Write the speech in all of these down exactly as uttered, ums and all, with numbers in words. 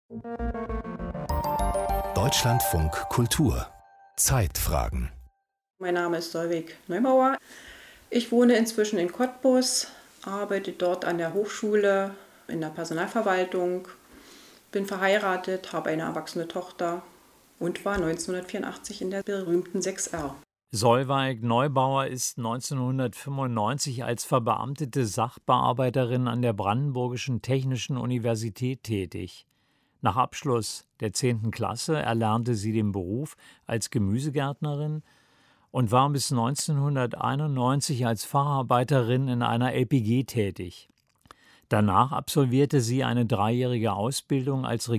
Deutschlandfunk Kultur Zeitfragen. Mein Name ist Solveig Neubauer. Ich wohne inzwischen in Cottbus, arbeite dort an der Hochschule in der Personalverwaltung, bin verheiratet, habe eine erwachsene Tochter und war neunzehnhundertvierundachtzig in der berühmten sechs R. Solveig Neubauer ist neunzehnhundertfünfundneunzig als verbeamtete Sachbearbeiterin an der Brandenburgischen Technischen Universität tätig. Nach Abschluss der zehnten Klasse erlernte sie den Beruf als Gemüsegärtnerin und war bis neunzehnhunderteinundneunzig als Facharbeiterin in einer L P G tätig. Danach absolvierte sie eine dreijährige Ausbildung als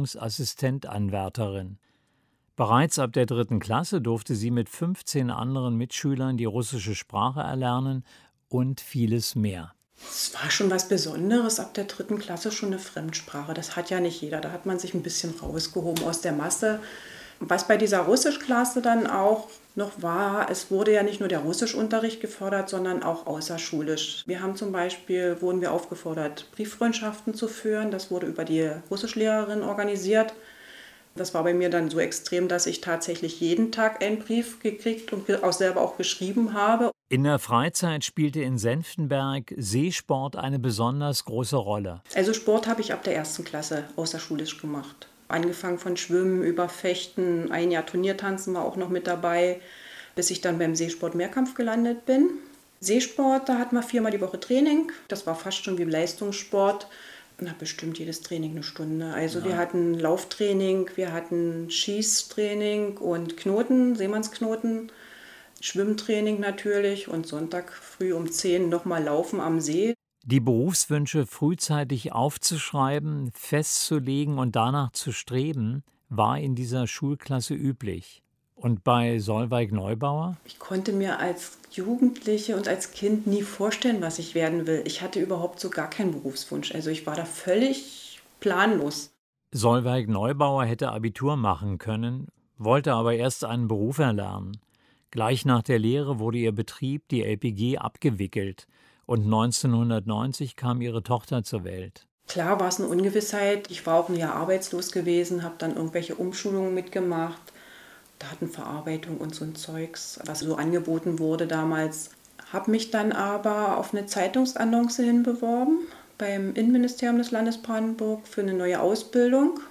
Regierungsassistentanwärterin. Bereits ab der dritten Klasse durfte sie mit fünfzehn anderen Mitschülern die russische Sprache erlernen und vieles mehr. Es war schon was Besonderes, ab der dritten Klasse schon eine Fremdsprache. Das hat ja nicht jeder, da hat man sich ein bisschen rausgehoben aus der Masse. Was bei dieser Russischklasse dann auch noch war, es wurde ja nicht nur der Russischunterricht gefördert, sondern auch außerschulisch. Wir haben zum Beispiel, wurden wir aufgefordert, Brieffreundschaften zu führen. Das wurde über die Russischlehrerin organisiert. Das war bei mir dann so extrem, dass ich tatsächlich jeden Tag einen Brief gekriegt und auch selber auch geschrieben habe. In der Freizeit spielte in Senftenberg Seesport eine besonders große Rolle. Also Sport habe ich ab der ersten Klasse außerschulisch gemacht. Angefangen von Schwimmen über Fechten, ein Jahr Turniertanzen war auch noch mit dabei, bis ich dann beim Seesport Mehrkampf gelandet bin. Seesport, da hatten wir viermal die Woche Training. Das war fast schon wie Leistungssport. Na, bestimmt jedes Training eine Stunde. Also ja. Wir hatten Lauftraining, wir hatten Schießtraining und Knoten, Seemannsknoten, Schwimmtraining natürlich und Sonntag früh um zehn nochmal Laufen am See. Die Berufswünsche frühzeitig aufzuschreiben, festzulegen und danach zu streben, war in dieser Schulklasse üblich. Und bei Solveig Neubauer? Ich konnte mir als Jugendliche und als Kind nie vorstellen, was ich werden will. Ich hatte überhaupt so gar keinen Berufswunsch. Also ich war da völlig planlos. Solveig Neubauer hätte Abitur machen können, wollte aber erst einen Beruf erlernen. Gleich nach der Lehre wurde ihr Betrieb, die L P G, abgewickelt. Und neunzehnhundertneunzig kam ihre Tochter zur Welt. Klar war es eine Ungewissheit. Ich war auch ein Jahr arbeitslos gewesen, habe dann irgendwelche Umschulungen mitgemacht. Datenverarbeitung und so ein Zeugs, was so angeboten wurde damals. Habe mich dann aber auf eine Zeitungsannonce hinbeworben beim Innenministerium des Landes Brandenburg für eine neue Ausbildung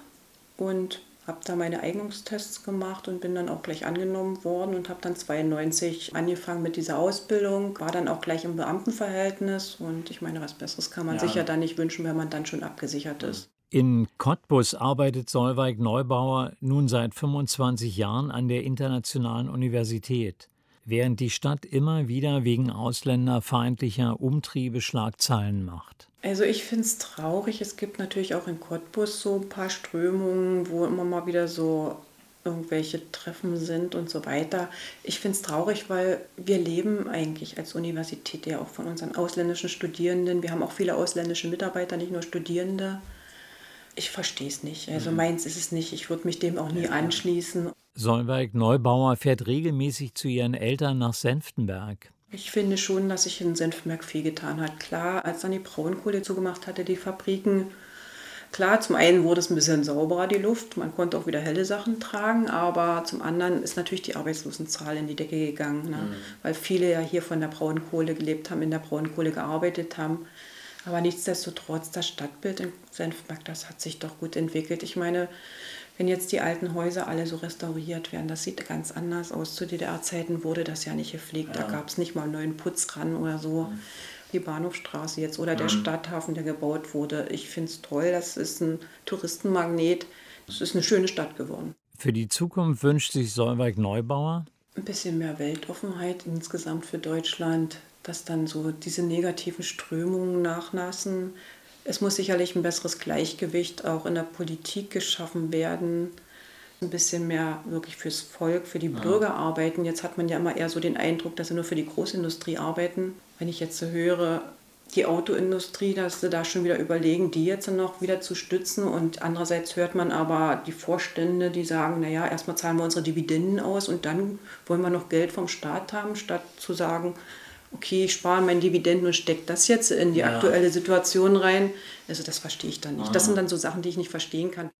und habe da meine Eignungstests gemacht und bin dann auch gleich angenommen worden und habe dann zweiundneunzig angefangen mit dieser Ausbildung, war dann auch gleich im Beamtenverhältnis und ich meine, was Besseres kann man ja. sich ja dann nicht wünschen, wenn man dann schon abgesichert ist. In Cottbus arbeitet Solveig Neubauer nun seit fünfundzwanzig Jahren an der Internationalen Universität, während die Stadt immer wieder wegen ausländerfeindlicher Umtriebe Schlagzeilen macht. Also ich finde es traurig, es gibt natürlich auch in Cottbus so ein paar Strömungen, wo immer mal wieder so irgendwelche Treffen sind und so weiter. Ich finde es traurig, weil wir leben eigentlich als Universität ja auch von unseren ausländischen Studierenden. Wir haben auch viele ausländische Mitarbeiter, nicht nur Studierende. Ich verstehe es nicht. Also meins ist es nicht. Ich würde mich dem auch nie anschließen. Solveig Neubauer fährt regelmäßig zu ihren Eltern nach Senftenberg. Ich finde schon, dass sich in Senftenberg viel getan hat. Klar, als dann die Braunkohle zugemacht hatte, die Fabriken. Klar, zum einen wurde es ein bisschen sauberer, die Luft. Man konnte auch wieder helle Sachen tragen. Aber zum anderen ist natürlich die Arbeitslosenzahl in die Decke gegangen. Ne? Mhm. Weil viele ja hier von der Braunkohle gelebt haben, in der Braunkohle gearbeitet haben. Aber nichtsdestotrotz, das Stadtbild in Senftenberg, das hat sich doch gut entwickelt. Ich meine, wenn jetzt die alten Häuser alle so restauriert werden, das sieht ganz anders aus. Zu D D R-Zeiten wurde das ja nicht gepflegt. Ja. Da gab es nicht mal einen neuen Putz ran oder so. Mhm. Die Bahnhofstraße jetzt oder mhm. der Stadthafen, der gebaut wurde. Ich finde es toll, das ist ein Touristenmagnet. Es ist eine schöne Stadt geworden. Für die Zukunft wünscht sich Solveig Neubauer ein bisschen mehr Weltoffenheit insgesamt für Deutschland, dass dann so diese negativen Strömungen nachlassen. Es muss sicherlich ein besseres Gleichgewicht auch in der Politik geschaffen werden. Ein bisschen mehr wirklich fürs Volk, für die Bürger arbeiten. Jetzt hat man ja immer eher so den Eindruck, dass sie nur für die Großindustrie arbeiten. Wenn ich jetzt so höre, die Autoindustrie, dass sie da schon wieder überlegen, die jetzt noch wieder zu stützen. Und andererseits hört man aber die Vorstände, die sagen, naja, erstmal zahlen wir unsere Dividenden aus und dann wollen wir noch Geld vom Staat haben, statt zu sagen, okay, ich spare meine Dividenden und stecke das jetzt in die ja. aktuelle Situation rein. Also das verstehe ich dann nicht. Das sind dann so Sachen, die ich nicht verstehen kann.